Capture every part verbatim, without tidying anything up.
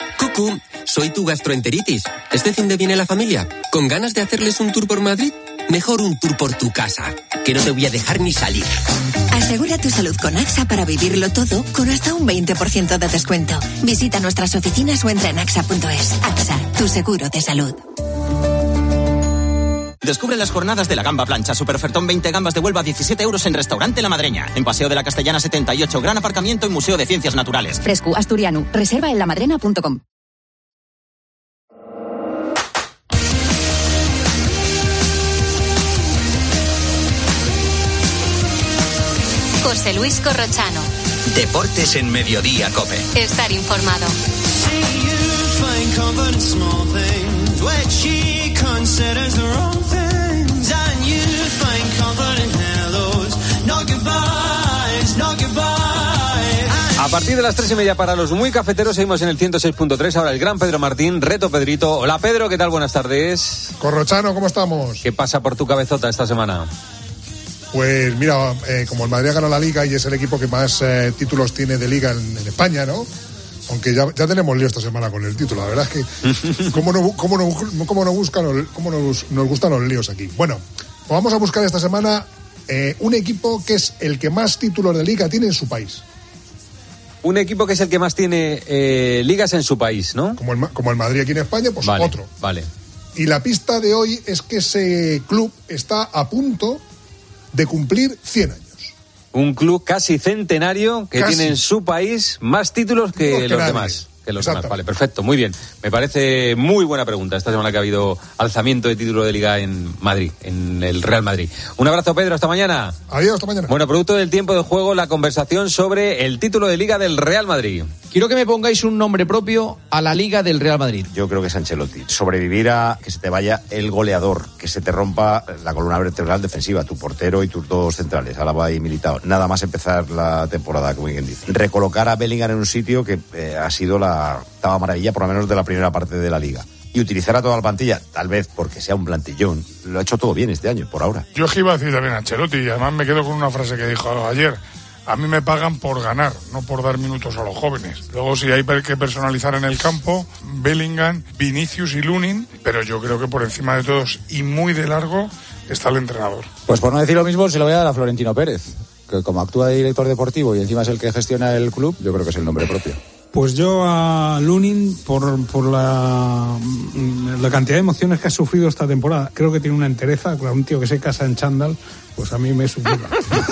Cucú, soy tu gastroenteritis. ¿Este fin de viene la familia? ¿Con ganas de hacerles un tour por Madrid? Mejor un tour por tu casa, que no te voy a dejar ni salir. Asegura tu salud con AXA para vivirlo todo con hasta un veinte por ciento de descuento. Visita nuestras oficinas o entra en axa punto es. AXA, tu seguro de salud. Descubre las jornadas de la gamba plancha. Superofertón veinte gambas de Huelva a diecisiete euros en Restaurante La Madreña. En Paseo de la Castellana setenta y ocho, gran aparcamiento y Museo de Ciencias Naturales. Fresco, asturiano. Reserva en lamadrena punto com. José Luis Corrochano. Deportes en Mediodía COPE. Estar informado. A partir de las tres y media para los muy cafeteros seguimos en el ciento seis punto tres. Ahora el gran Pedro Martín, Reto Pedrito. Hola Pedro, ¿qué tal? Buenas tardes. Corrochano, ¿cómo estamos? ¿Qué pasa por tu cabezota esta semana? Pues mira, eh, como el Madrid ha ganado la Liga y es el equipo que más eh, títulos tiene de Liga en, en España, ¿no? Aunque ya, ya tenemos lío esta semana con el título, la verdad es que cómo, no, cómo, no, cómo, no buscan, cómo nos, nos gustan los líos aquí. Bueno, pues vamos a buscar esta semana eh, un equipo que es el que más títulos de Liga tiene en su país. Un equipo que es el que más tiene eh, ligas en su país, ¿no? Como el, como el Madrid aquí en España, pues vale, otro. Vale. Y la pista de hoy es que ese club está a punto de cumplir cien años. Un club casi centenario que casi. tiene en su país más títulos que, que los nadie. demás. Que los demás. Vale, perfecto, muy bien. Me parece muy buena pregunta esta semana que ha habido alzamiento de título de Liga en Madrid, en el Real Madrid. Un abrazo, Pedro, hasta mañana. Adiós, hasta mañana. Bueno, producto del tiempo de juego, la conversación sobre el título de Liga del Real Madrid. Quiero que me pongáis un nombre propio a la Liga del Real Madrid. Yo creo que es Ancelotti. Sobrevivir a que se te vaya el goleador, que se te rompa la columna vertebral defensiva, tu portero y tus dos centrales, Álava y Militao. Nada más empezar la temporada, como quien dice. Recolocar a Bellingham en un sitio que eh, ha sido la octava maravilla, por lo menos de la primera parte de la Liga. Y utilizar a toda la plantilla, tal vez porque sea un plantillón. Lo ha hecho todo bien este año, por ahora. Yo que iba a decir también a Ancelotti, y además me quedo con una frase que dijo ayer. A mí me pagan por ganar, no por dar minutos a los jóvenes. Luego, si hay que personalizar en el campo, Bellingham, Vinicius y Lunin, pero yo creo que por encima de todos y muy de largo está el entrenador. Pues por no decir lo mismo, se lo voy a dar a Florentino Pérez, que como actúa de director deportivo y encima es el que gestiona el club, yo creo que es el nombre propio. Pues yo a Lunin, por, por la, la cantidad de emociones que ha sufrido esta temporada, creo que tiene una entereza, un tío que se casa en chándal, pues a mí me sublima.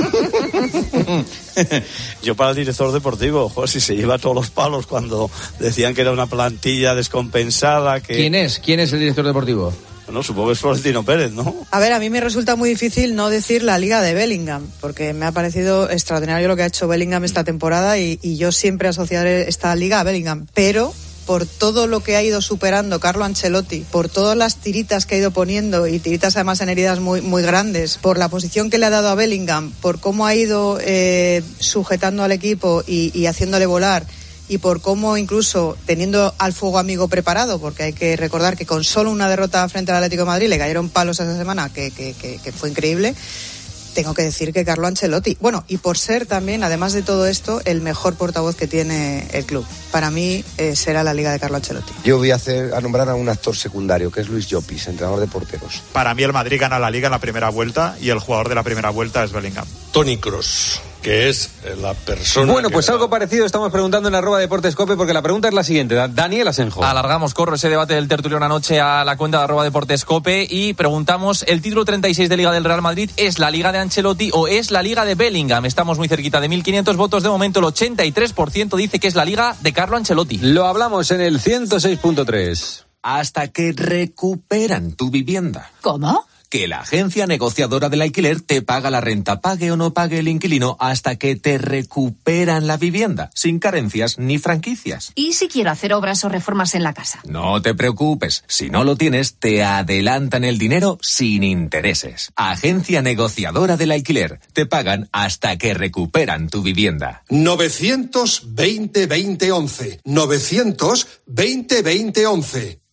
Yo para el director deportivo, joder, si se lleva todos los palos cuando decían que era una plantilla descompensada. Que... ¿Quién es? ¿Quién es el director deportivo? No, supongo que es Florentino Pérez, ¿no? A ver, a mí me resulta muy difícil no decir la Liga de Bellingham, porque me ha parecido extraordinario lo que ha hecho Bellingham esta temporada y, y yo siempre asociaré esta Liga a Bellingham, pero por todo lo que ha ido superando Carlo Ancelotti, por todas las tiritas que ha ido poniendo, y tiritas además en heridas muy, muy grandes, por la posición que le ha dado a Bellingham, por cómo ha ido eh, sujetando al equipo y, y haciéndole volar, y por cómo incluso teniendo al fuego amigo preparado, porque hay que recordar que con solo una derrota frente al Atlético de Madrid le cayeron palos esa semana, que, que, que, que fue increíble. Tengo que decir que Carlo Ancelotti, bueno, y por ser también, además de todo esto, el mejor portavoz que tiene el club. Para mí eh, será la Liga de Carlo Ancelotti. Yo voy a hacer a nombrar a un actor secundario, que es Luis Llopis, entrenador de porteros. Para mí el Madrid gana la Liga en la primera vuelta y el jugador de la primera vuelta es Bellingham. Toni Kroos, que es la persona... Bueno, que pues da... algo parecido estamos preguntando en arroba Deportes COPE, porque la pregunta es la siguiente. Daniel Asenjo. Alargamos, corro ese debate del tertulión anoche a la cuenta de arroba Deportes COPE y preguntamos, ¿el título treinta y seis de Liga del Real Madrid es la Liga de Ancelotti o es la Liga de Bellingham? Estamos muy cerquita de mil quinientos votos. De momento el ochenta y tres por ciento dice que es la Liga de Carlo Ancelotti. Lo hablamos en el ciento seis punto tres. Hasta que recuperan tu vivienda. ¿Cómo? Que la agencia negociadora del alquiler te paga la renta, pague o no pague el inquilino, hasta que te recuperan la vivienda, sin carencias ni franquicias. ¿Y si quiero hacer obras o reformas en la casa? No te preocupes, si no lo tienes, te adelantan el dinero sin intereses. Agencia negociadora del alquiler, te pagan hasta que recuperan tu vivienda. novecientos veinte veinte once. novecientos veinte veinte once.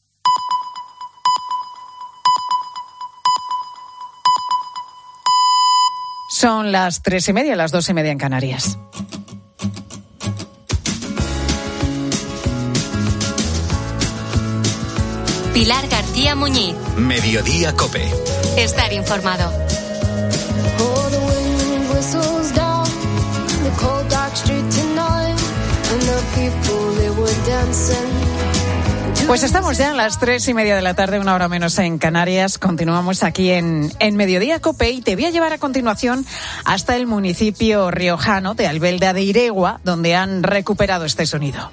Son las tres y media, las dos y media en Canarias. Pilar García Muñiz. Mediodía COPE. Estar informado. Pues estamos ya a las tres y media de la tarde, una hora menos en Canarias. Continuamos aquí en, en Mediodía COPE y te voy a llevar a continuación hasta el municipio riojano de Albelda de Iregua, donde han recuperado este sonido.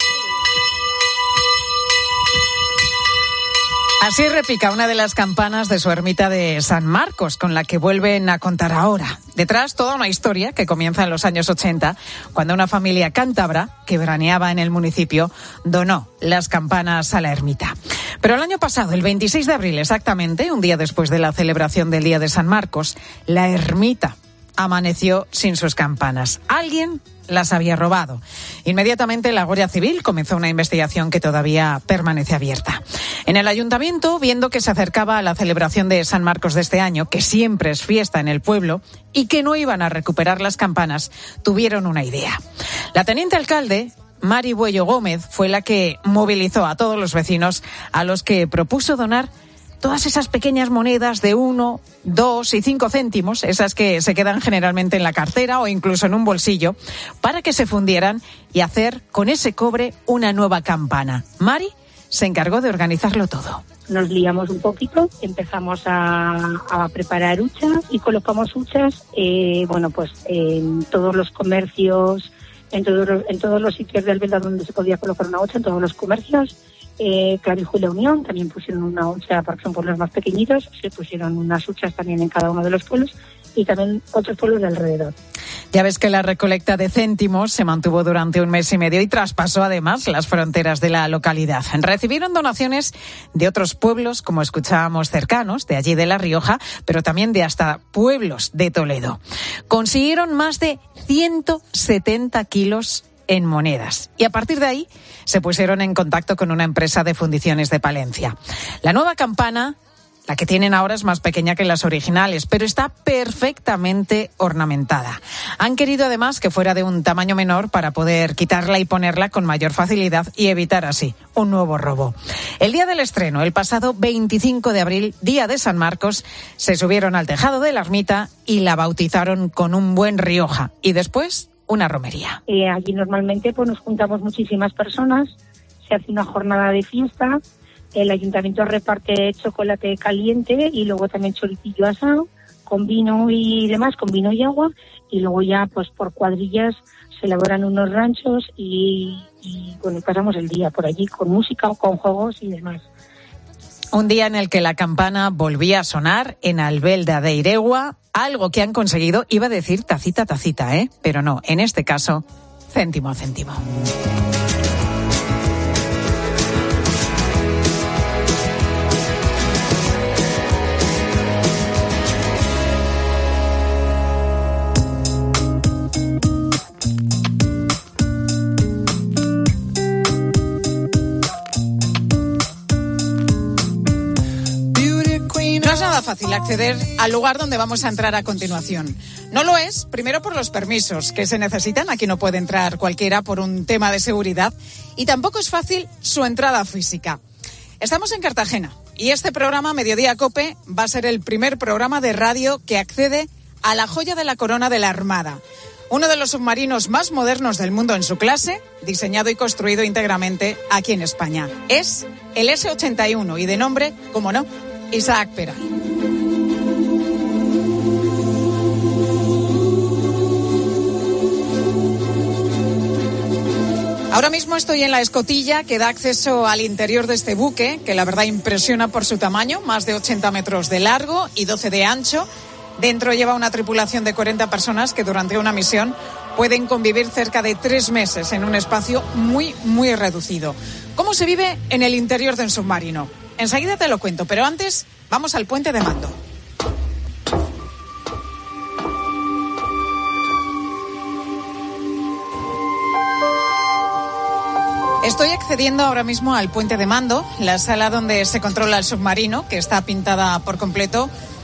Así repica una de las campanas de su ermita de San Marcos, con la que vuelven a contar ahora. Detrás, toda una historia que comienza en los años ochenta, cuando una familia cántabra, que veraneaba en el municipio, donó las campanas a la ermita. Pero el año pasado, el veintiséis de abril exactamente, un día después de la celebración del Día de San Marcos, la ermita amaneció sin sus campanas. Alguien las había robado. Inmediatamente la Guardia Civil comenzó una investigación que todavía permanece abierta. En el ayuntamiento, viendo que se acercaba a la celebración de San Marcos de este año, que siempre es fiesta en el pueblo, y que no iban a recuperar las campanas, tuvieron una idea. La teniente alcalde, Mari Buello Gómez, fue la que movilizó a todos los vecinos, a los que propuso donar todas esas pequeñas monedas de uno, dos y cinco céntimos, esas que se quedan generalmente en la cartera o incluso en un bolsillo, para que se fundieran y hacer con ese cobre una nueva campana. Mari se encargó de organizarlo todo. Nos liamos un poquito, empezamos a, a preparar huchas y colocamos huchas, eh, bueno, pues en todos los comercios, en todos los, en todos los sitios de Albelda donde se podía colocar una hucha, en todos los comercios. Eh, Clavijo y La Unión también pusieron una hucha, porque son pueblos más pequeñitos, se pusieron unas huchas también en cada uno de los pueblos y también otros pueblos de alrededor. Ya ves que la recolecta de céntimos se mantuvo durante un mes y medio y traspasó además las fronteras de la localidad. Recibieron donaciones de otros pueblos, como escuchábamos, cercanos, de allí de La Rioja, pero también de hasta pueblos de Toledo. Consiguieron más de ciento setenta kilos en monedas. Y a partir de ahí se pusieron en contacto con una empresa de fundiciones de Palencia. La nueva campana, la que tienen ahora, es más pequeña que las originales, pero está perfectamente ornamentada. Han querido además que fuera de un tamaño menor para poder quitarla y ponerla con mayor facilidad y evitar así un nuevo robo. El día del estreno, el pasado veinticinco de abril, día de San Marcos, se subieron al tejado de la ermita y la bautizaron con un buen Rioja. Y después, una romería. Eh, allí normalmente pues nos juntamos muchísimas personas, se hace una jornada de fiesta, el ayuntamiento reparte chocolate caliente y luego también choricillo asado, con vino y demás, con vino y agua, y luego ya pues por cuadrillas se elaboran unos ranchos y, y bueno, pasamos el día por allí con música, con juegos y demás. Un día en el que la campana volvía a sonar en Albelda de Iregua, algo que han conseguido, iba a decir tacita a tacita, ¿eh? Pero no, en este caso, céntimo a céntimo. Fácil acceder al lugar donde vamos a entrar a continuación. No lo es, primero por los permisos que se necesitan, aquí no puede entrar cualquiera por un tema de seguridad, y tampoco es fácil su entrada física. Estamos en Cartagena y este programa Mediodía COPE va a ser el primer programa de radio que accede a la joya de la corona de la Armada, uno de los submarinos más modernos del mundo en su clase, diseñado y construido íntegramente aquí en España. Es el ese ochenta y uno y de nombre, como no, Isaac Peral. Ahora mismo estoy en la escotilla que da acceso al interior de este buque, que la verdad impresiona por su tamaño, más de ochenta metros de largo y doce de ancho. Dentro lleva una tripulación de cuarenta personas que durante una misión pueden convivir cerca de tres meses en un espacio muy, muy reducido. ¿Cómo se vive en el interior de un submarino? Enseguida te lo cuento, pero antes vamos al puente de mando. Estoy accediendo ahora mismo al puente de mando, la sala donde se controla el submarino, que está pintada por completo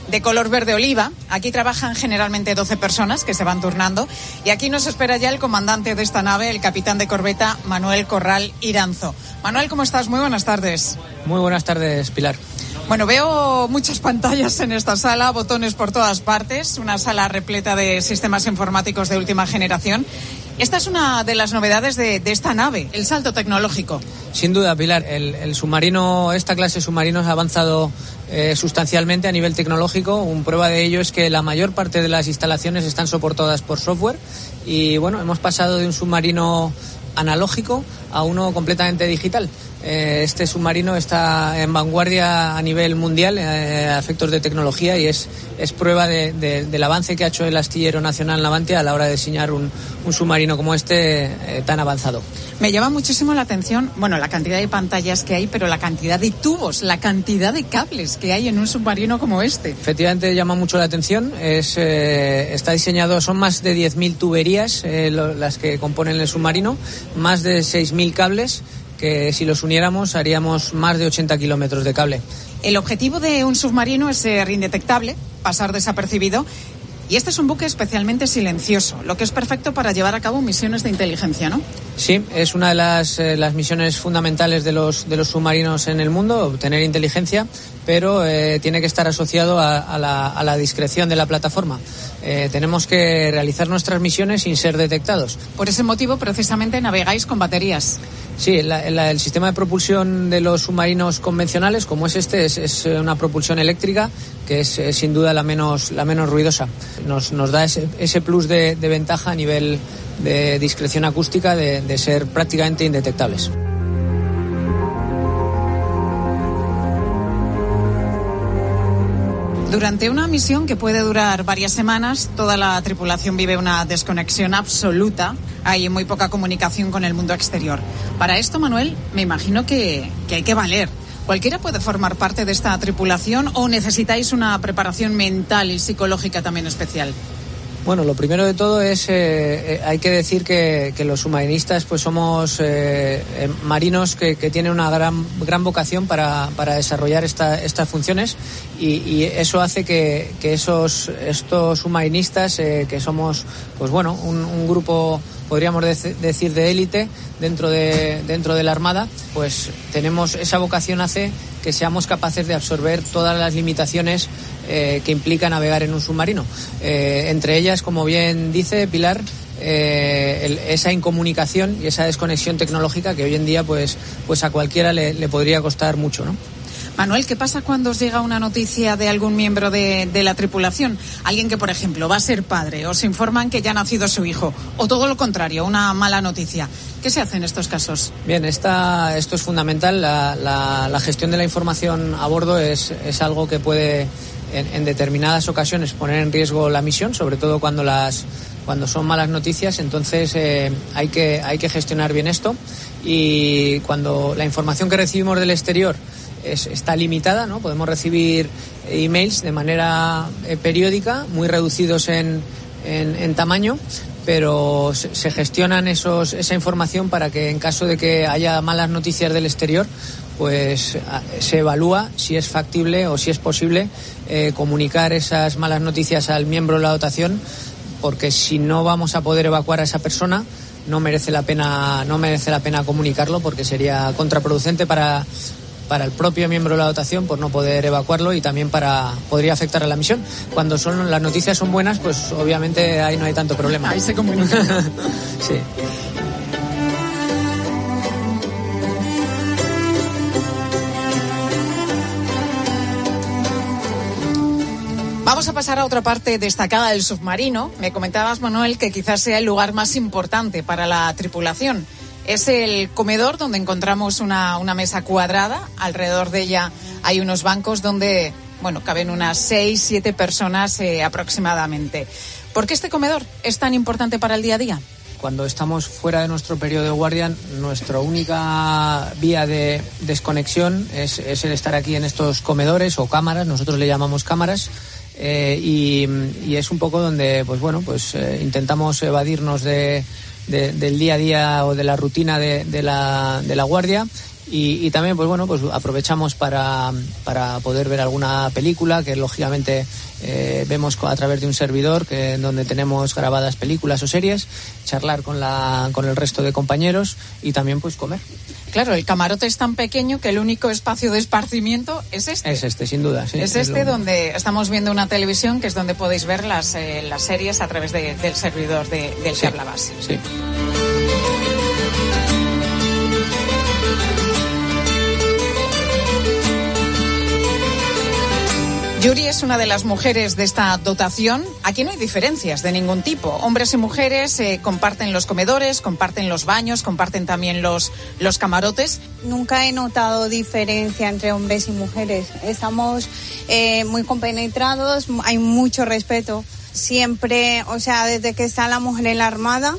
de color verde oliva. Aquí trabajan generalmente doce personas que se van turnando. Y aquí nos espera ya el comandante de esta nave, el capitán de corbeta, Manuel Corral Iranzo. Manuel, ¿cómo estás? Muy buenas tardes. Muy buenas tardes, Pilar. Bueno, veo muchas pantallas en esta sala, botones por todas partes, una sala repleta de sistemas informáticos de última generación. Esta es una de las novedades de, de esta nave, el salto tecnológico. Sin duda, Pilar, el, el submarino, esta clase de submarinos ha avanzado eh, sustancialmente a nivel tecnológico. Un prueba de ello es que la mayor parte de las instalaciones están soportadas por software y bueno, hemos pasado de un submarino analógico a uno completamente digital. Este submarino está en vanguardia a nivel mundial eh, a efectos de tecnología y es, es prueba de, de, del avance que ha hecho el astillero nacional Navantia a la hora de diseñar un, un submarino como este eh, tan avanzado. Me llama muchísimo la atención, bueno, la cantidad de pantallas que hay, pero la cantidad de tubos, la cantidad de cables que hay en un submarino como este. Efectivamente llama mucho la atención, es, eh, está diseñado, son más de diez mil tuberías eh, lo, las que componen el submarino, más de seis mil cables, que si los uniéramos haríamos más de ochenta kilómetros de cable. El objetivo de un submarino es ser indetectable, pasar desapercibido, y este es un buque especialmente silencioso, lo que es perfecto para llevar a cabo misiones de inteligencia, ¿no? Sí, es una de las, eh, las misiones fundamentales de los, de los submarinos en el mundo, obtener inteligencia, pero eh, tiene que estar asociado a, a, la, a la discreción de la plataforma. Eh, tenemos que realizar nuestras misiones sin ser detectados. Por ese motivo, precisamente, navegáis con baterías. Sí, la, la, el sistema de propulsión de los submarinos convencionales, como es este, es, es una propulsión eléctrica que es, es sin duda la menos, la menos ruidosa. Nos, nos da ese, ese plus de, de ventaja a nivel de discreción acústica de, de ser prácticamente indetectables. Durante una misión que puede durar varias semanas, toda la tripulación vive una desconexión absoluta. Hay muy poca comunicación con el mundo exterior. Para esto, Manuel, me imagino que, que hay que valer. ¿Cualquiera puede formar parte de esta tripulación o necesitáis una preparación mental y psicológica también especial? Bueno, lo primero de todo es, eh, eh, hay que decir que, que los submarinistas pues somos eh, eh, marinos que, que tienen una gran, gran vocación para, para desarrollar esta, estas funciones y, y eso hace que, que esos, estos submarinistas, eh, que somos pues bueno, un, un grupo, podríamos de, decir, de élite dentro de, dentro de la Armada, pues tenemos esa vocación hace que seamos capaces de absorber todas las limitaciones eh, que implica navegar en un submarino. Eh, entre ellas, como bien dice Pilar, eh, el, esa incomunicación y esa desconexión tecnológica que hoy en día pues, pues a cualquiera le, le podría costar mucho, ¿no? Manuel, ¿qué pasa cuando os llega una noticia de algún miembro de, de la tripulación? Alguien que, por ejemplo, va a ser padre, os informan que ya ha nacido su hijo, o todo lo contrario, una mala noticia. ¿Qué se hace en estos casos? Bien, esta, esto es fundamental. La, la, la gestión de la información a bordo es, es algo que puede, en, en determinadas ocasiones, poner en riesgo la misión, sobre todo cuando las cuando son malas noticias. Entonces eh, hay que hay que gestionar bien esto, y cuando la información que recibimos del exterior Es, está limitada, ¿no? Podemos recibir emails de manera eh, periódica, muy reducidos en, en, en tamaño, pero se, se gestionan esos, esa información para que en caso de que haya malas noticias del exterior, pues a, se evalúa si es factible o si es posible eh, comunicar esas malas noticias al miembro de la dotación, porque si no vamos a poder evacuar a esa persona, no merece la pena, no merece la pena comunicarlo, porque sería contraproducente para para el propio miembro de la dotación por no poder evacuarlo, y también para podría afectar a la misión. Cuando son las noticias son buenas, pues obviamente ahí no hay tanto problema. Ahí se comunica. Sí. Vamos a pasar a otra parte destacada del submarino. Me comentabas, Manuel, que quizás sea el lugar más importante para la tripulación. Es el comedor, donde encontramos una, una mesa cuadrada. Alrededor de ella hay unos bancos donde, bueno, caben unas seis, siete personas eh, aproximadamente. ¿Por qué este comedor es tan importante para el día a día? Cuando estamos fuera de nuestro periodo de guardia, nuestra única vía de desconexión es, es el estar aquí en estos comedores o cámaras. Nosotros le llamamos cámaras. Eh, y, y es un poco donde, pues bueno, pues eh, intentamos evadirnos de... De, del día a día o de la rutina de, de, la, de la guardia, Y, y también, pues bueno, pues aprovechamos para, para poder ver alguna película que lógicamente eh, vemos a través de un servidor que donde tenemos grabadas películas o series, charlar con la con el resto de compañeros y también pues comer. Claro, el camarote es tan pequeño que el único espacio de esparcimiento es este. Es este, sin duda, sí. Es este es lo... donde estamos viendo una televisión, que es donde podéis ver las, eh, las series a través de, del servidor de, del sí, que hablabas. Sí. Yuri es una de las mujeres de esta dotación. Aquí no hay diferencias de ningún tipo. Hombres y mujeres eh, comparten los comedores, comparten los baños, comparten también los, los camarotes. Nunca he notado diferencia entre hombres y mujeres. Estamos eh, muy compenetrados, hay mucho respeto. Siempre, o sea, desde que está la mujer en la Armada,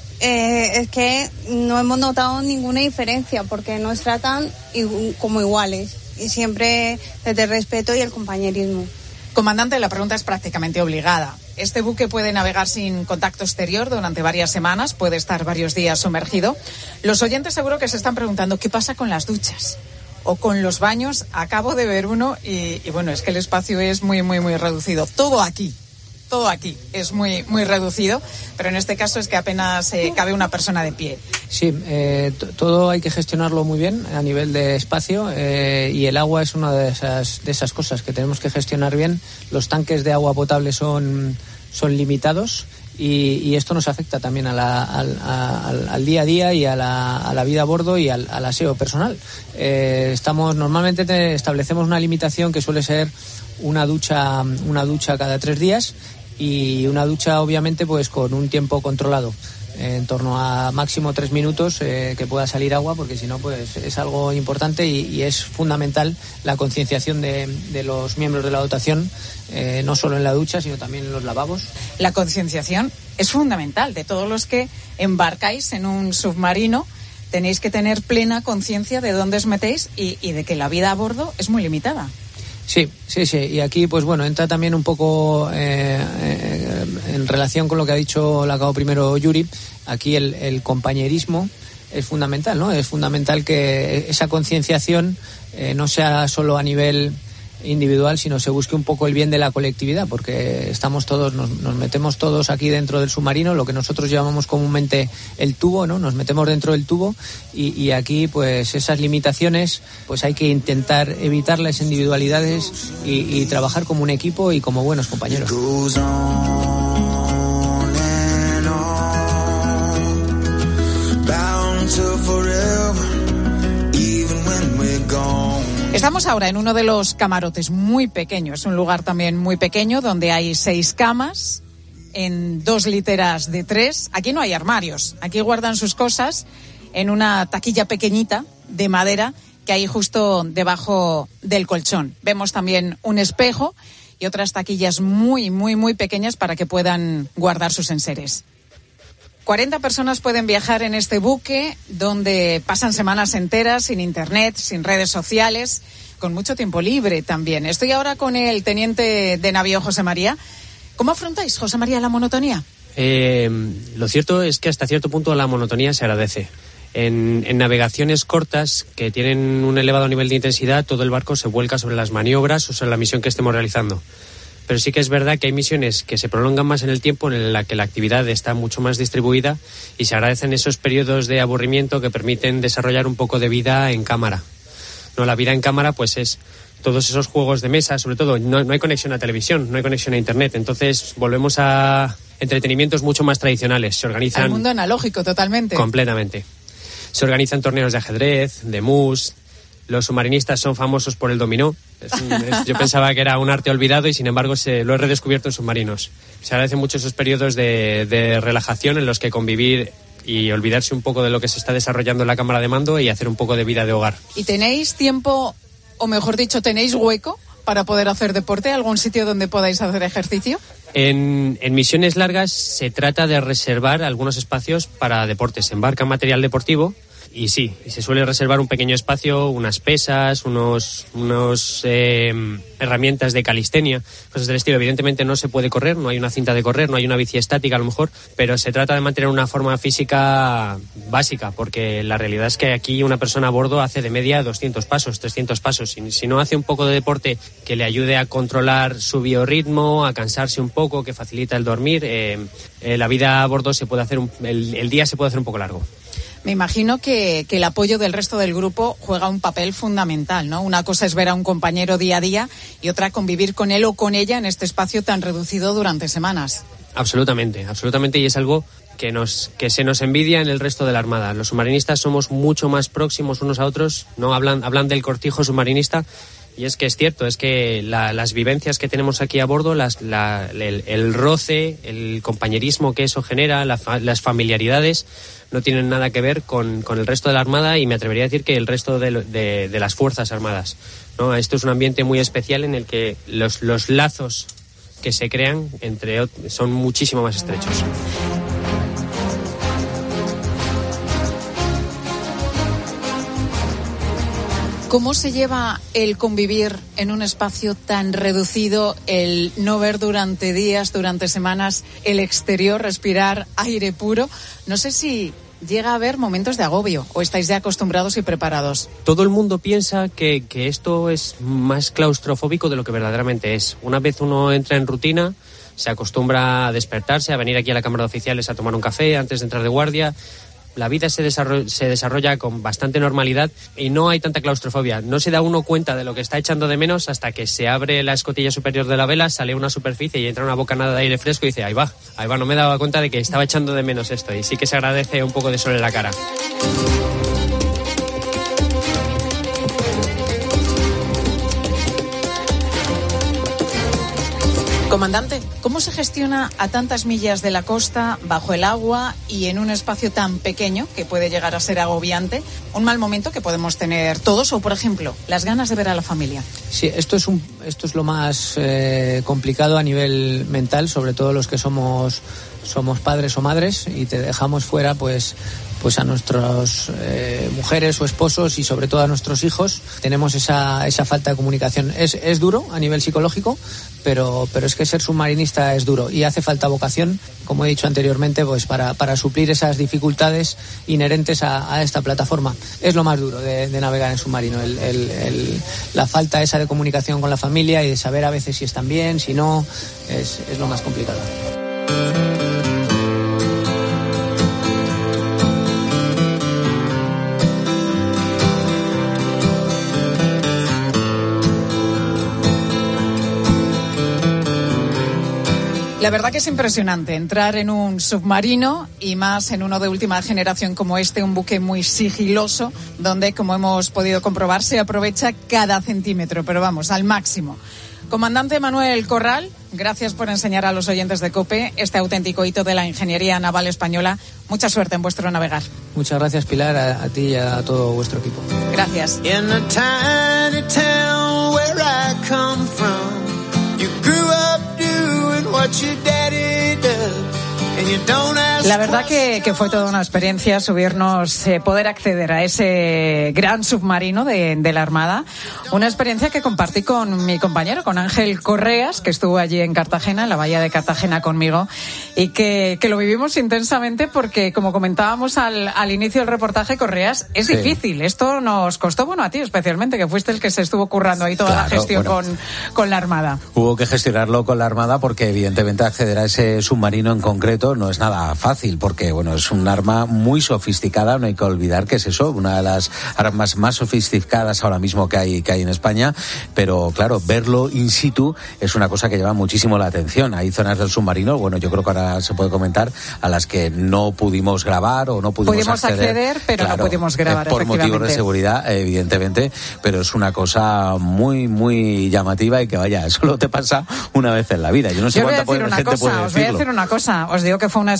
eh, es que no hemos notado ninguna diferencia porque nos tratan ig- como iguales. Y siempre desde el respeto y el compañerismo. Comandante, la pregunta es prácticamente obligada. Este buque puede navegar sin contacto exterior durante varias semanas, puede estar varios días sumergido. Los oyentes seguro que se están preguntando qué pasa con las duchas o con los baños. Acabo de ver uno y, y bueno, es que el espacio es muy, muy, muy reducido. Todo aquí. Todo aquí es muy muy reducido, pero en este caso es que apenas eh, cabe una persona de pie. Sí, eh, t- todo hay que gestionarlo muy bien a nivel de espacio eh, y el agua es una de esas de esas cosas que tenemos que gestionar bien. Los tanques de agua potable son, son limitados y, y esto nos afecta también a la, al, a, al, al día a día y a la, a la vida a bordo y al, al aseo personal. Eh, estamos normalmente te, establecemos una limitación que suele ser una ducha una ducha cada tres días y una ducha obviamente pues con un tiempo controlado en torno a máximo tres minutos eh, que pueda salir agua, porque si no pues es algo importante y, y es fundamental la concienciación de, de los miembros de la dotación, eh, no solo en la ducha sino también en los lavabos. La concienciación es fundamental de todos los que embarcáis en un submarino. Tenéis que tener plena conciencia de dónde os metéis y, y de que la vida a bordo es muy limitada. Sí, sí, sí. Y aquí, pues bueno, entra también un poco eh, eh, en relación con lo que ha dicho, lo acabo primero Yuri. Aquí el, el compañerismo es fundamental, ¿no? Es fundamental que esa concienciación eh, no sea solo a nivel individual, sino se busque un poco el bien de la colectividad, porque estamos todos, nos, nos metemos todos aquí dentro del submarino, lo que nosotros llamamos comúnmente el tubo, ¿no? Nos metemos dentro del tubo y, y aquí, pues esas limitaciones, pues hay que intentar evitar las individualidades y, y trabajar como un equipo y como buenos compañeros. Estamos ahora en uno de los camarotes muy pequeños, es un lugar también muy pequeño donde hay seis camas en dos literas de tres. Aquí no hay armarios, aquí guardan sus cosas en una taquilla pequeñita de madera que hay justo debajo del colchón. Vemos también un espejo y otras taquillas muy, muy, muy pequeñas para que puedan guardar sus enseres. cuarenta personas pueden viajar en este buque donde pasan semanas enteras sin internet, sin redes sociales, con mucho tiempo libre también. Estoy ahora con el teniente de navío José María. ¿Cómo afrontáis, José María, la monotonía? Eh, lo cierto es que hasta cierto punto la monotonía se agradece. En, en navegaciones cortas que tienen un elevado nivel de intensidad, todo el barco se vuelca sobre las maniobras o sobre la misión que estemos realizando. Pero sí que es verdad que hay misiones que se prolongan más en el tiempo, en la que la actividad está mucho más distribuida y se agradecen esos periodos de aburrimiento que permiten desarrollar un poco de vida en cámara. No, la vida en cámara pues es todos esos juegos de mesa, sobre todo no, no hay conexión a televisión, no hay conexión a internet, entonces volvemos a entretenimientos mucho más tradicionales. Se organizan al mundo analógico totalmente. Completamente. Se organizan torneos de ajedrez, de mus. Los submarinistas son famosos por el dominó. Es un, es, yo pensaba que era un arte olvidado y sin embargo se, lo he redescubierto en submarinos. Se agradecen mucho esos periodos de, de relajación en los que convivir y olvidarse un poco de lo que se está desarrollando en la cámara de mando y hacer un poco de vida de hogar. ¿Y tenéis tiempo, o mejor dicho, tenéis hueco para poder hacer deporte? ¿Algún sitio donde podáis hacer ejercicio? En, en misiones largas se trata de reservar algunos espacios para deportes. Se embarca material deportivo y sí, y se suele reservar un pequeño espacio, unas pesas, unos, unos eh, herramientas de calistenia, cosas del estilo. Evidentemente no se puede correr, no hay una cinta de correr, no hay una bici estática a lo mejor, pero se trata de mantener una forma física básica, porque la realidad es que aquí una persona a bordo hace de media doscientos pasos, trescientos pasos. Y si no hace un poco de deporte que le ayude a controlar su biorritmo, a cansarse un poco, que facilita el dormir, eh, eh, la vida a bordo se puede hacer, un, el, el día se puede hacer un poco largo. Me imagino que, que el apoyo del resto del grupo juega un papel fundamental, ¿no? Una cosa es ver a un compañero día a día y otra convivir con él o con ella en este espacio tan reducido durante semanas. Absolutamente, absolutamente, y es algo que nos que se nos envidia en el resto de la Armada. Los submarinistas somos mucho más próximos unos a otros, no hablan hablan del cortijo submarinista. Y es que es cierto, es que la, las vivencias que tenemos aquí a bordo, las, la, el, el roce, el compañerismo que eso genera, la, las familiaridades, no tienen nada que ver con, con el resto de la Armada, y me atrevería a decir que el resto de, de, de las Fuerzas Armadas, ¿no? Esto es un ambiente muy especial en el que los, los lazos que se crean entre son muchísimo más estrechos. ¿Cómo se lleva el convivir en un espacio tan reducido, el no ver durante días, durante semanas el exterior, respirar aire puro? No sé si llega a haber momentos de agobio o estáis ya acostumbrados y preparados. Todo el mundo piensa que, que esto es más claustrofóbico de lo que verdaderamente es. Una vez uno entra en rutina, se acostumbra a despertarse, a venir aquí a la Cámara de Oficiales a tomar un café antes de entrar de guardia. La vida se desarrolla, se desarrolla con bastante normalidad y no hay tanta claustrofobia. No se da uno cuenta de lo que está echando de menos hasta que se abre la escotilla superior de la vela, sale una superficie y entra una bocanada de aire fresco y dice, ahí va, ahí va, no me daba cuenta de que estaba echando de menos esto. Y sí que se agradece un poco de sol en la cara. Comandante, ¿cómo se gestiona a tantas millas de la costa, bajo el agua y en un espacio tan pequeño que puede llegar a ser agobiante? Un mal momento que podemos tener todos, o por ejemplo, las ganas de ver a la familia. Sí, esto es un, esto es lo más eh, complicado a nivel mental, sobre todo los que somos somos padres o madres y te dejamos fuera, pues. pues a nuestras eh, mujeres o esposos y sobre todo a nuestros hijos. Tenemos esa, esa falta de comunicación. Es, es duro a nivel psicológico, pero, pero es que ser submarinista es duro y hace falta vocación, como he dicho anteriormente, pues para, para suplir esas dificultades inherentes a, a esta plataforma. Es lo más duro de, de navegar en submarino, el, el, el, la falta esa de comunicación con la familia y de saber a veces si están bien, si no, es, es lo más complicado. La verdad que es impresionante entrar en un submarino y más en uno de última generación como este, un buque muy sigiloso, donde, como hemos podido comprobar, se aprovecha cada centímetro, pero vamos, al máximo. Comandante Manuel Corral, gracias por enseñar a los oyentes de COPE este auténtico hito de la ingeniería naval española. Mucha suerte en vuestro navegar. Muchas gracias, Pilar, a, a ti y a todo vuestro equipo. Gracias. In a tiny town where I come from, you grew up doing what your daddy does. La verdad que, que fue toda una experiencia subirnos, eh, poder acceder a ese gran submarino de, de la Armada. Una experiencia que compartí con mi compañero, con Ángel Correas, que estuvo allí en Cartagena, en la bahía de Cartagena conmigo, y que, que lo vivimos intensamente porque, como comentábamos al, al inicio del reportaje, Correas, es sí. difícil. Esto nos costó, bueno, a ti especialmente, que fuiste el que se estuvo currando ahí toda claro, la gestión bueno, con, con la Armada. Hubo que gestionarlo con la Armada porque, evidentemente, acceder a ese submarino en concreto no es nada fácil porque, bueno, es un arma muy sofisticada, no hay que olvidar que es eso, una de las armas más sofisticadas ahora mismo que hay que hay en España, pero claro, verlo in situ es una cosa que llama muchísimo la atención. Hay zonas del submarino, bueno, yo creo que ahora se puede comentar, a las que no pudimos grabar o no pudimos, pudimos acceder, acceder pero claro, no pudimos grabar, eh, por motivos de seguridad, evidentemente, pero es una cosa muy, muy llamativa y que vaya, solo te pasa una vez en la vida. Yo no sé yo cuánta voy a decir una gente cosa, puede os voy a decirlo. decir una cosa, os digo que fue una experiencia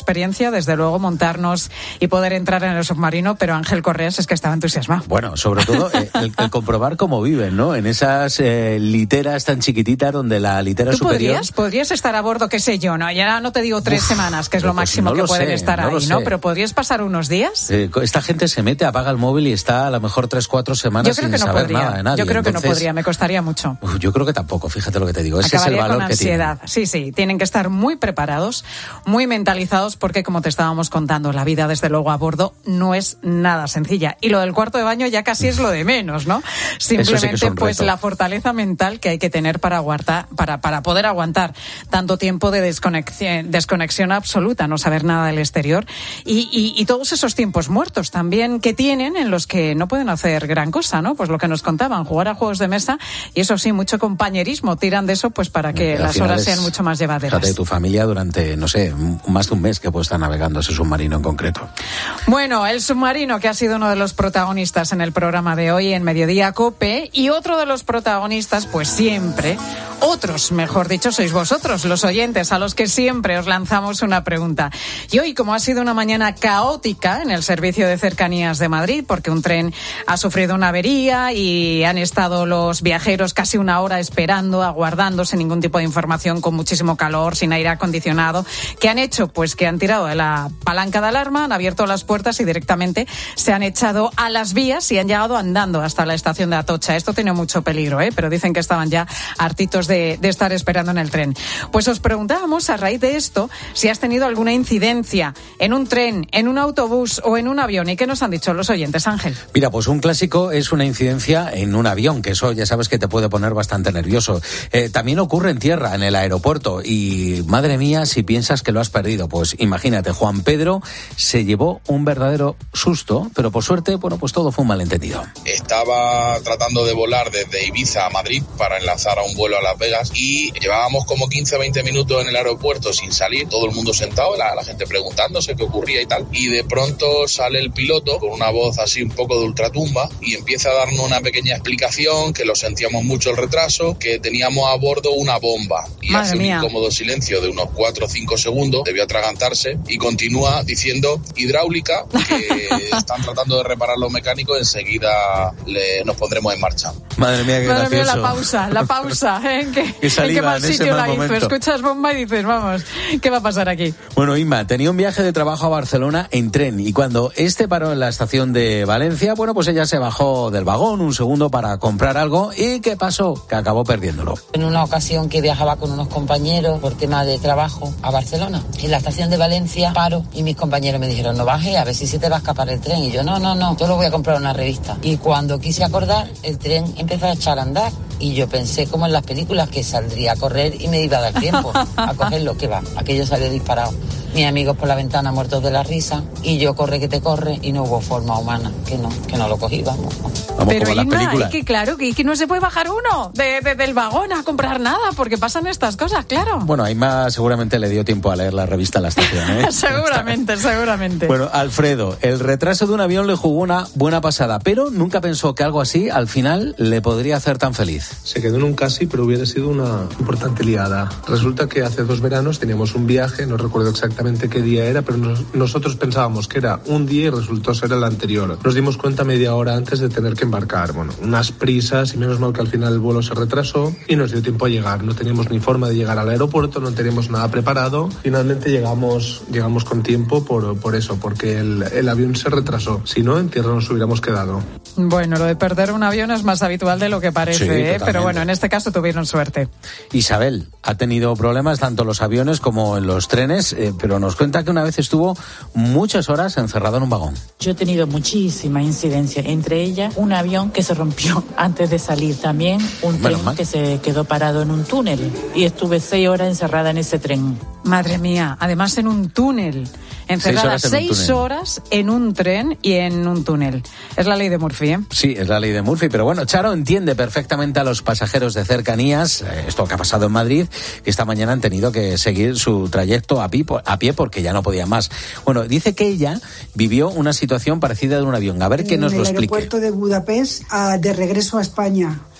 experiencia, desde luego, montarnos y poder entrar en el submarino, pero Ángel Correas es que estaba entusiasmado. Bueno, sobre todo eh, el, el comprobar cómo viven, ¿no? En esas eh, literas tan chiquititas donde la litera ¿Tú superior... podrías, podrías estar a bordo, qué sé yo, ¿no? Ya no te digo tres Uf, semanas, que es lo pues máximo no que lo pueden sé, estar no lo ahí, ¿no? sé. Pero ¿podrías pasar unos días? Eh, esta gente se mete, apaga el móvil y está a lo mejor tres, cuatro semanas Yo creo sin que no saber podría. nada de nadie. Yo creo que Entonces, no podría, me costaría mucho. Uf, yo creo que tampoco, fíjate lo que te digo. Ese Acabaría es el valor con que tiene. ansiedad. Sí, sí, tienen que estar muy preparados, muy mentalizados, porque como te estábamos contando, la vida desde luego a bordo no es nada sencilla. Y lo del cuarto de baño ya casi es lo de menos, ¿no? Simplemente sí pues reto. la fortaleza mental que hay que tener para aguantar, para, para poder aguantar tanto tiempo de desconexión, desconexión absoluta, no saber nada del exterior, y, y, y todos esos tiempos muertos también que tienen en los que no pueden hacer gran cosa, ¿no? Pues lo que nos contaban, jugar a juegos de mesa, y eso sí, mucho compañerismo, tiran de eso pues para que Al las final horas es, sean mucho más llevaderas. Fíjate, tu familia durante, no sé, más de un mes que puede estar navegando ese submarino en concreto. Bueno, el submarino que ha sido uno de los protagonistas en el programa de hoy en Mediodía COPE, y otro de los protagonistas, pues siempre, otros, mejor dicho, sois vosotros, los oyentes, a los que siempre os lanzamos una pregunta. Y hoy, como ha sido una mañana caótica en el servicio de cercanías de Madrid, porque un tren ha sufrido una avería y han estado los viajeros casi una hora esperando, aguardando, sin ningún tipo de información, con muchísimo calor, sin aire acondicionado, ¿qué han hecho? Pues que han tirado de la palanca de alarma, han abierto las puertas y directamente se han echado a las vías y han llegado andando hasta la estación de Atocha. Esto tiene mucho peligro, ¿eh? Pero dicen que estaban ya hartitos de, de estar esperando en el tren. Pues os preguntábamos, a raíz de esto, si has tenido alguna incidencia en un tren, en un autobús o en un avión. ¿Y qué nos han dicho los oyentes, Ángel? Mira, pues un clásico es una incidencia en un avión, que eso ya sabes que te puede poner bastante nervioso. Eh, también ocurre en tierra, en el aeropuerto, y madre mía, si piensas que lo has perdido, pues imagínate, Juan Pedro se llevó un verdadero susto, pero por suerte, bueno, pues todo fue un malentendido. Estaba tratando de volar desde Ibiza a Madrid para enlazar a un vuelo a Las Vegas y llevábamos como quince o veinte minutos en el aeropuerto sin salir, todo el mundo sentado, la, la gente preguntándose qué ocurría y tal, y de pronto sale el piloto con una voz así un poco de ultratumba y empieza a darnos una pequeña explicación, que lo sentíamos mucho el retraso, que teníamos a bordo una bomba, y Madre hace mía. un incómodo silencio de unos cuatro o cinco segundos, debió atragantarse y continúa diciendo hidráulica, que están tratando de reparar los mecánicos, enseguida le, nos pondremos en marcha. Madre mía, qué Madre mía, gracioso. la pausa, la pausa. ¿eh? ¿En qué, Qué saliva en qué mal en ese sitio mal la hizo? momento. Escuchas bomba y dices, vamos, ¿qué va a pasar aquí? Bueno, Inma, tenía un viaje de trabajo a Barcelona en tren, y cuando este paró en la estación de Valencia, bueno, pues ella se bajó del vagón un segundo para comprar algo, y ¿qué pasó? Que acabó perdiéndolo. En una ocasión que viajaba con unos compañeros por tema de trabajo a Barcelona, en la estación de Valencia paro y mis compañeros me dijeron, no bajes, a ver si se te va a escapar el tren. Y yo, no, no, no, yo lo voy a comprar una revista. Y cuando quise acordar, el tren empezó a echar a andar. Y yo pensé, como en las películas, que saldría a correr y me iba a dar tiempo a cogerlo, que va, aquello salió disparado. Mis amigos por la ventana muertos de la risa, y yo corre que te corre, y no hubo forma humana, que no, que no lo cogí, vamos. Vamos, Pero como las Inma, películas. es que claro, que, que no se puede bajar uno de, de- del vagón a comprar nada, porque pasan estas cosas, claro. Bueno, a Inma seguramente le dio tiempo a leer la revista en la estación, ¿eh? seguramente, seguramente. Bueno, Alfredo, el retraso de un avión le jugó una buena pasada, pero nunca pensó que algo así al final le podría hacer tan feliz. Se quedó en un casi, pero hubiera sido una importante liada. Resulta que hace dos veranos teníamos un viaje, no recuerdo exactamente qué día era, pero nos- nosotros pensábamos que era un día y resultó ser el anterior. Nos dimos cuenta media hora antes de tener que embarcar. Bueno, unas prisas, y menos mal que al final el vuelo se retrasó y nos dio tiempo a llegar. No teníamos ni forma de llegar al aeropuerto, no teníamos nada preparado. Finalmente llegamos, llegamos con tiempo por, por eso, porque el, el avión se retrasó. Si no, en tierra nos hubiéramos quedado. Bueno, lo de perder un avión es más habitual de lo que parece, Sí, ¿eh? totalmente. Pero bueno, en este caso tuvieron suerte. Isabel ha tenido problemas tanto en los aviones como en los trenes, eh, pero nos cuenta que una vez estuvo muchas horas encerrado en un vagón. Yo he tenido muchísima incidencia, entre ellas un avión que se rompió antes de salir, también un Menos tren mal. que se quedó parado en un túnel y estuve seis horas encerrada en ese tren. Madre mía, además en un túnel. Encerrada Seis horas en un seis túnel. horas en un tren y en un túnel. Es la ley de Murphy, ¿eh? Sí, es la ley de Murphy, pero bueno, Charo entiende perfectamente a los pasajeros de cercanías, eh, esto que ha pasado en Madrid, que esta mañana han tenido que seguir su trayecto a pie, a pie porque ya no podía más. Bueno, dice que ella vivió una situación parecida de un avión. A ver que nos en lo el explique. aeropuerto de Budapest, a- de regreso a España.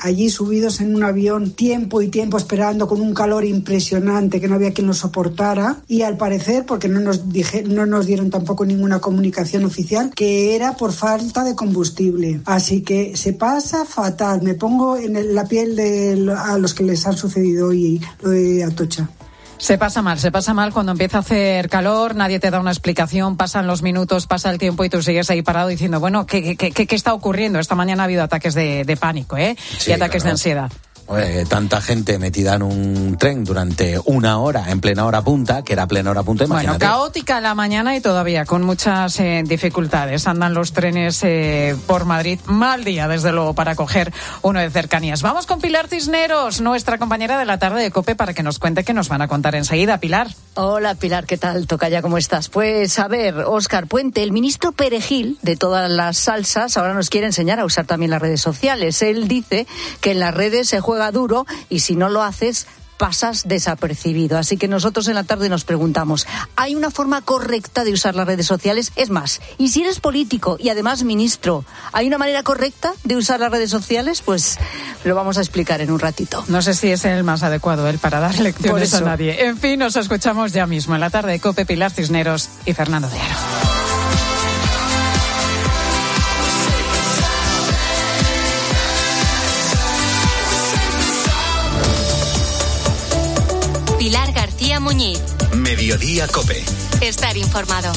allí subidos en un avión tiempo y tiempo esperando con un calor impresionante que no había quien lo soportara, y al parecer, porque no nos dije, no nos dieron tampoco ninguna comunicación oficial, que era por falta de combustible. Así que se pasa fatal. Me pongo en el, la piel de a los que les ha sucedido hoy lo de Atocha. Se pasa mal, se pasa mal cuando empieza a hacer calor, nadie te da una explicación, pasan los minutos, pasa el tiempo y tú sigues ahí parado diciendo, bueno, ¿qué, qué, qué, qué está ocurriendo? Esta mañana ha habido ataques de, de pánico, ¿eh? Sí, y ataques claro. de ansiedad. Eh, tanta gente metida en un tren durante una hora, en plena hora punta, que era plena hora punta, imagínate. Bueno, caótica la mañana y todavía con muchas eh, dificultades. Andan los trenes eh, por Madrid. Mal día, desde luego, para coger uno de cercanías. Vamos con Pilar Cisneros, nuestra compañera de la tarde de COPE, para que nos cuente qué nos van a contar enseguida. Pilar. Hola, Pilar, ¿qué tal? Tocaya, ¿cómo estás? Pues, a ver, Óscar Puente, el ministro perejil de todas las salsas, ahora nos quiere enseñar a usar también las redes sociales. Él dice que en las redes se juega duro y si no lo haces pasas desapercibido. Así que nosotros en la tarde nos preguntamos, ¿hay una forma correcta de usar las redes sociales? Es más, y si eres político y además ministro, ¿hay una manera correcta de usar las redes sociales? Pues lo vamos a explicar en un ratito. No sé si es el más adecuado él para dar lecciones a nadie. En fin, nos escuchamos ya mismo en la tarde de COPE. Pilar Cisneros y Fernando de Aro. Pilar García Muñiz. Mediodía COPE. Estar informado.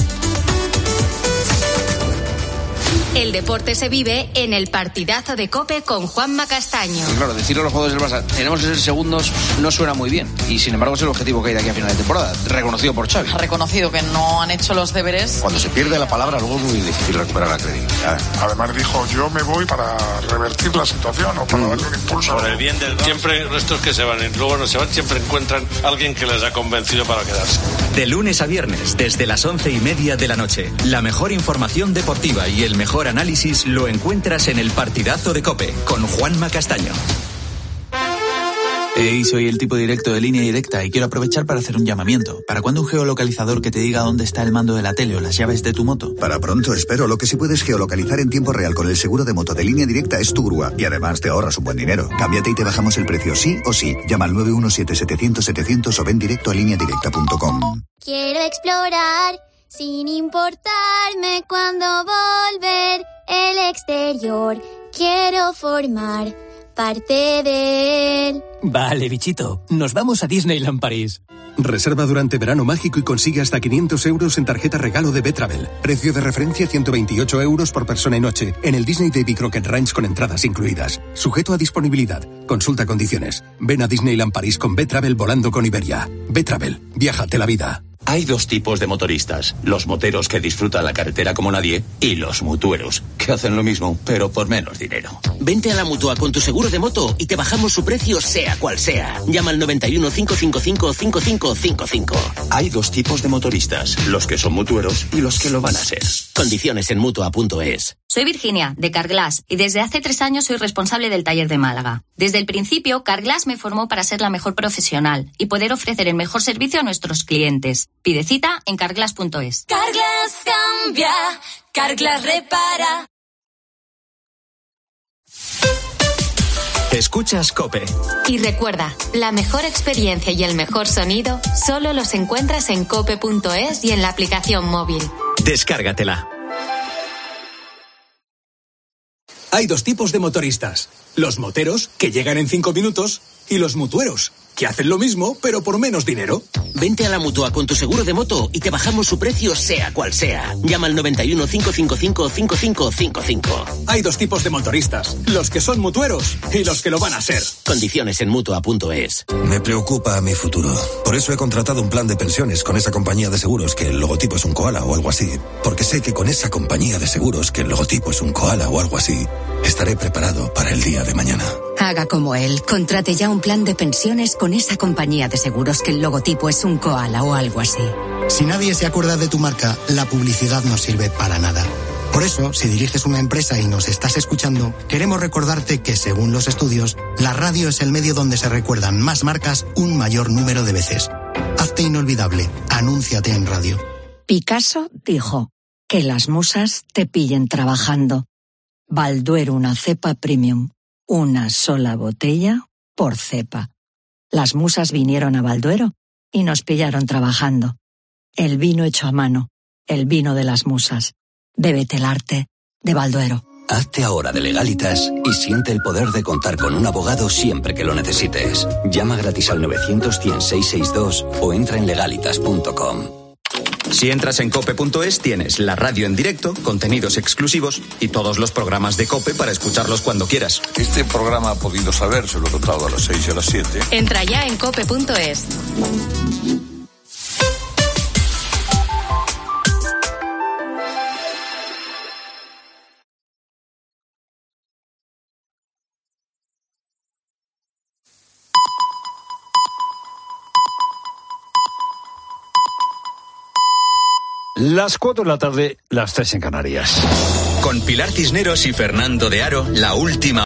El deporte se vive en el partidazo de COPE con Juanma Castaño. Claro, decirle a los jugadores del Barça, tenemos que ser segundos, no suena muy bien. Y sin embargo es el objetivo que hay de aquí a final de temporada, reconocido por Xavi. Ha reconocido que no han hecho los deberes. Cuando se pierde la palabra, luego es muy difícil recuperar la credibilidad. Además dijo, yo me voy para revertir la situación o para mm. darle un impulso. Por el bien del... Siempre estos que se van y luego no se van, siempre encuentran a alguien que les ha convencido para quedarse. De lunes a viernes, desde las once y media de la noche, la mejor información deportiva y el mejor análisis lo encuentras en el partidazo de COPE con Juanma Castaño. Hey, soy el tipo directo de Línea Directa y quiero aprovechar para hacer un llamamiento. ¿Para cuándo un geolocalizador que te diga dónde está el mando de la tele o las llaves de tu moto? Para pronto, espero. Lo que sí puedes geolocalizar en tiempo real con el seguro de moto de Línea Directa es tu grúa. Y además te ahorras un buen dinero. Cámbiate y te bajamos el precio sí o sí. Llama al nueve uno siete, setecientos, setecientos o ven directo a línea directa punto com. Quiero explorar sin importarme cuándo volver el exterior. Quiero formar parte de él. Vale, bichito, nos vamos a Disneyland París. Reserva durante verano mágico y consigue hasta quinientos euros en tarjeta regalo de Betravel. Precio de referencia ciento veintiocho euros por persona y noche en el Disney Davy Crockett Ranch con entradas incluidas. Sujeto a disponibilidad. Consulta condiciones. Ven a Disneyland París con Betravel volando con Iberia. Betravel, viájate la vida. Hay dos tipos de motoristas, los moteros que disfrutan la carretera como nadie y los mutueros, que hacen lo mismo, pero por menos dinero. Vente a la Mutua con tu seguro de moto y te bajamos su precio sea cual sea. Llama al noventa y uno, cinco cinco cinco, cinco cinco cinco cinco. Hay dos tipos de motoristas, los que son mutueros y los que lo van a ser. Condiciones en Mutua punto es. Soy Virginia, de Carglass, y desde hace tres años soy responsable del taller de Málaga. Desde el principio, Carglass me formó para ser la mejor profesional y poder ofrecer el mejor servicio a nuestros clientes. Pide cita en carglass punto es. Carglass cambia, Carglass repara. Escuchas COPE. Y recuerda, la mejor experiencia y el mejor sonido solo los encuentras en cope punto es y en la aplicación móvil. Descárgatela. Hay dos tipos de motoristas. Los moteros, que llegan en cinco minutos, y los mutueros, que hacen lo mismo, pero por menos dinero. Vente a la Mutua con tu seguro de moto y te bajamos su precio sea cual sea. Llama al noventa y uno, cinco cinco cinco, cinco cinco cinco cinco. Hay dos tipos de motoristas, los que son mutueros y los que lo van a ser. Condiciones en Mutua punto es. Me preocupa mi futuro. Por eso he contratado un plan de pensiones con esa compañía de seguros que el logotipo es un koala o algo así. Porque sé que con esa compañía de seguros que el logotipo es un koala o algo así, estaré preparado para el día de mañana. Haga como él. Contrate ya un plan de pensiones con esa compañía de seguros que el logotipo es un koala o algo así. Si nadie se acuerda de tu marca, la publicidad no sirve para nada. Por eso, si diriges una empresa y nos estás escuchando, queremos recordarte que, según los estudios, la radio es el medio donde se recuerdan más marcas un mayor número de veces. Hazte inolvidable. Anúnciate en radio. Picasso dijo que las musas te pillen trabajando. Balduero, una cepa premium. Una sola botella por cepa. Las musas vinieron a Balduero y nos pillaron trabajando. El vino hecho a mano, el vino de las musas. Bébete el arte de Balduero. Hazte ahora de Legalitas y siente el poder de contar con un abogado siempre que lo necesites. Llama gratis al novecientos, cien, seiscientos sesenta y dos o entra en legalitas punto com. Si entras en cope punto es, tienes la radio en directo, contenidos exclusivos y todos los programas de COPE para escucharlos cuando quieras. Este programa ha podido saber, se lo he contado a las seis y a las siete. Entra ya en cope punto es. Las cuatro de la tarde, las tres en Canarias. Con Pilar Cisneros y Fernando de Aro, la última